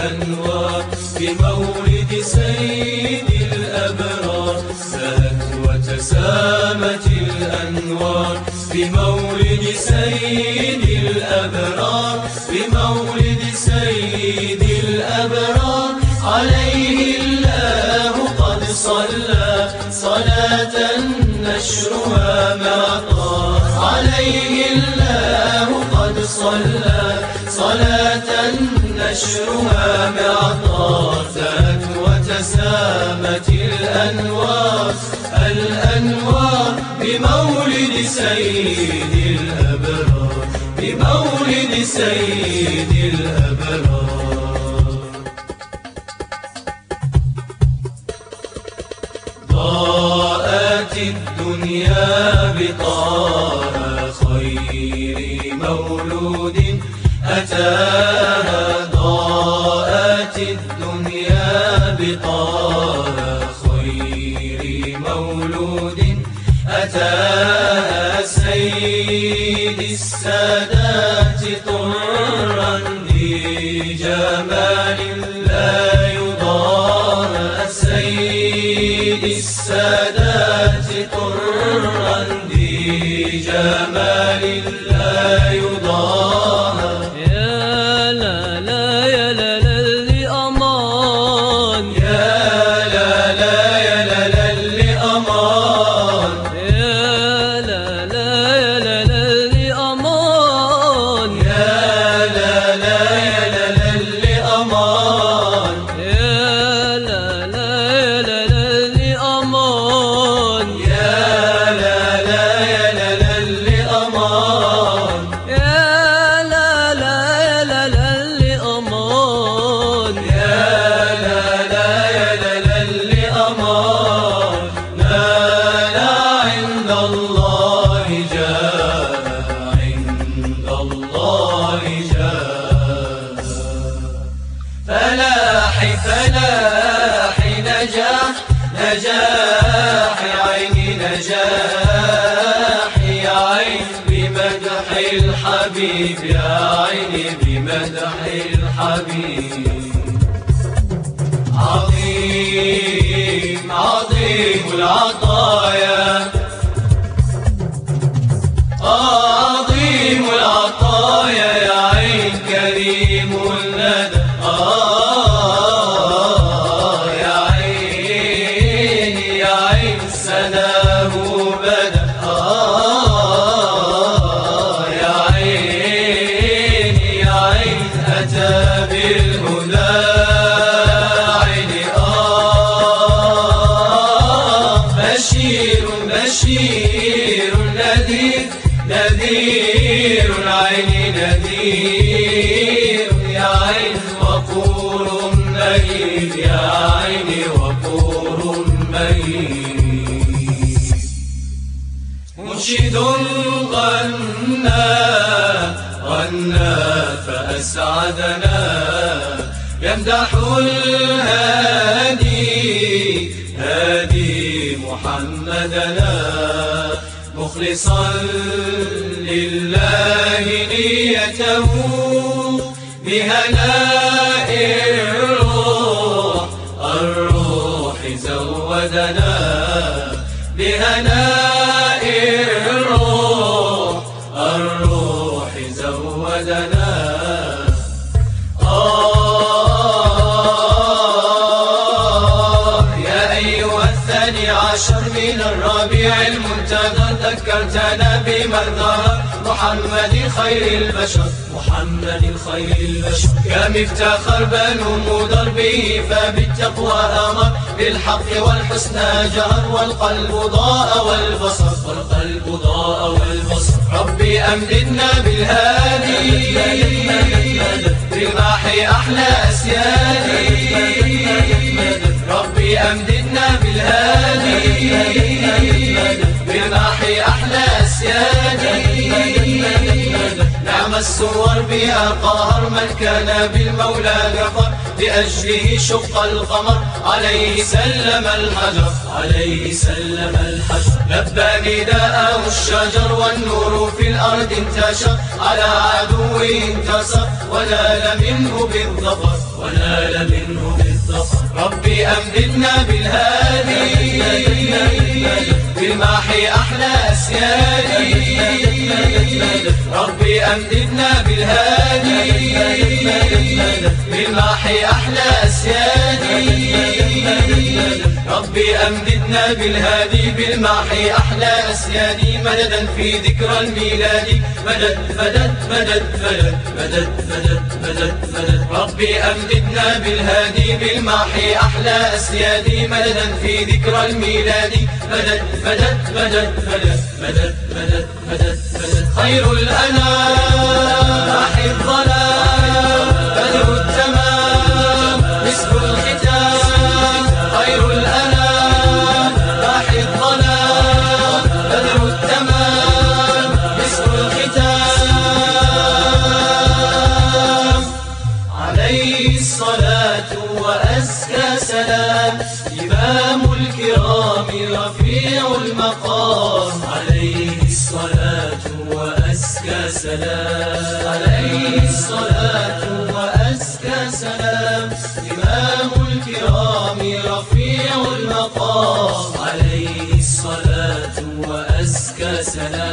الأنوار بمولد سيد الأبرار. زهت وتسامت الأنوار بمولد سيد الأبرار بمولد سيد الأبرار. عليه الله قد صلى صلاة نشرها معطار. عليه الله قد صلى صلاة نشرها معطار. زهت وتسامت الأنوار الأنوار بمولد سيد الأبرار بمولد سيد الأبرار. ضاءت الدنيا بطه خير مولود أتاها. ضاءت الدنيا بطه خير مولود أتاها. سيد السادات طرا بجمال لا يضاهى. سيد السادات طرا بجمال لا يضاهى. يا لا لا يا لا لا لأمان. يا لا لا يا لا لا لأمان. يا لا لا يا لا لا لأمان. يا لا لا يا لا لا لأمان. يا لا لا يا لا لا لأمان. يا لا لا يا لا لا لأمان. يا لا لا يا لا لا لأمان. يا لا لا يا لا لا لأمان. نال عند الله جاه عند الله جاه. فلاحي فلاحي نجاح نجاح عيني نجاح يا عين بمدح الحبيب. يا عيني بمدح الحبيب. عظيم عظيم العطايا عظيم العطايا. يا عين كريم الندى. يا عين يا عين سناه بدا. يا عين يا عين أتى بالهدى. عيني بشير بشير نذير نذير. عيني نذير. يا عين وقور مهيب. يا عيني وقور مهيب. منشد غنى غنى فأسعدنا. يمدح الهادي هادي محمدنا. مخلصا لله نيته بهناء الروح الروح زودنا. بهناء الروح الروح زودنا. يا أيها الثاني عشر من الربيع المنتظر ذكرتنا بمنظر محمد خير البشر. محمد خير البشر. كم افتخر بنو مضر به فبالتقوى أمر. بالحق والحسنى جهر. والقلب ضاء والبصر. والقلب ضاء والبصر. ربي أمددنا بالهادي رماح أحلى أسيادي. ربي أمددنا بالهادي رماح أحلى أسيادي. نعم السور بها قهر من كان بالمولى كفر. لأجله شق القمر عليه سلم الحجر. عليه سلم الحجر. لبى نداءه الشجر. والنور في الأرض انتشر. على عدوه انتصر ونال منه بالظفر. ونال منه بالظفر. ربي أمددنا بالهادي بالماحي أحلى أسيادي. ربي أمددنا بالهادي بالماحي أحلى أسيادي. ربي أمددنا بالهادي بالماحي أحلى أسيادي. مددا في ذكرى الميلاد مدد مدد مدد مدد مدد مدد مدد مدد. ربي أمددنا بالهادي بالماحي أحلى أسيادي. مددا في ذكرى الميلاد مدد مدد مدد مدد مدد مدد مدد مدد. خير الأنام ماحي الظلام بدر التمام مسك الختام. خير الأنام ماحي الظلام بدر التمام مسك الختام. عليه الصلاة وأزكى سلام إمام الكرام رفيع المقام. عليه الصلاة وأزكى سلام. عليه الصلاة وأزكى سلام إمام الكرام رفيع المقام. عليه الصلاة وأزكى سلام.